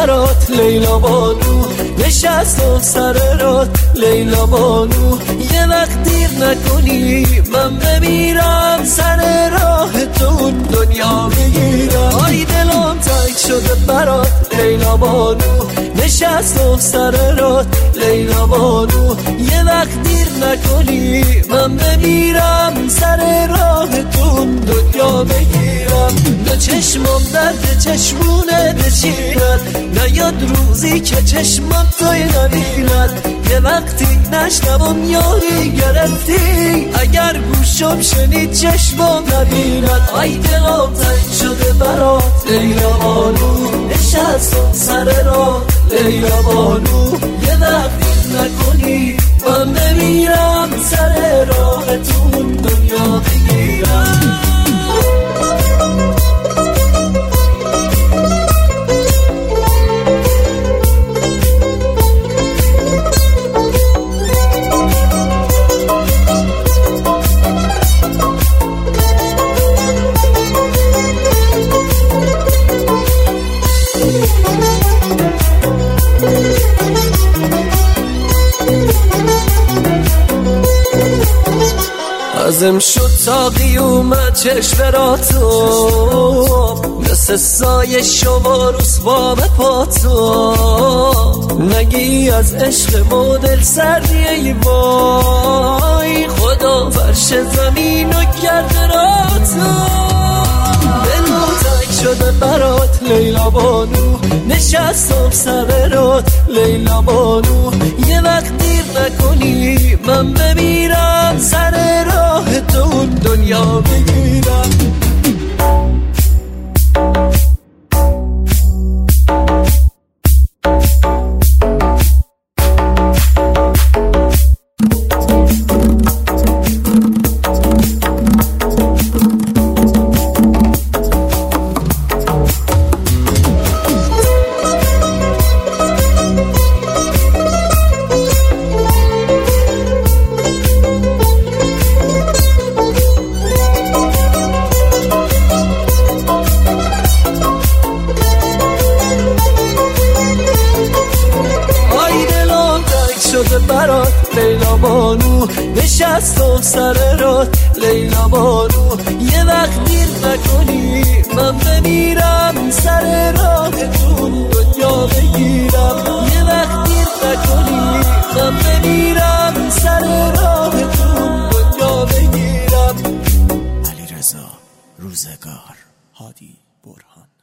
برات لیلا بانو، نشستم سر رات لیلا بانو. یه وقت دیر نکنی من بمیرم، سر راه تو دنیا بگیرم. آی دلم تنگ شده برات لیلا بانو، نشستم سر رات لیلا بانو. یه وقت دیر نکنی من بمیرم، سر راه تو دنیا بگیرم. دو چشمم درد چشمونه بچیند، نیاد روزی که چشمم توی نبیند. یه وقتی نشنوم یاری گرفتی، اگر گوشم شنید چشمم نبیند. آی دلم تنگ شده برات لیلا بانو، نشستم سر راه لیلا بانو. یه وقتی نکنی من بمیرم، سر راه تو دنیا بگیرم. ازم شد تا قیومت چشم را تو، مثل سایه شما رسوام پا تو. نگی از عشق مدل سردی ای وای، خدا فرش زمین و کرده را تو. دلم تنگ شده برات لیلا بانو، نشستم سر رات لیلا بانو. یه وقت دیر نکنی من بمیرم، سر راه تو دنیا بگیرم. برات لیلا بانو، نشستم سر رات لیلا بانو. یه وقت دیر نکنی من بمیرم، سر راه تو دنیا بگیرم. یه وقت دیر نکنی من بمیرم، سر راه تو دنیا بگیرم. علیرضا روزگار، هادی برهان.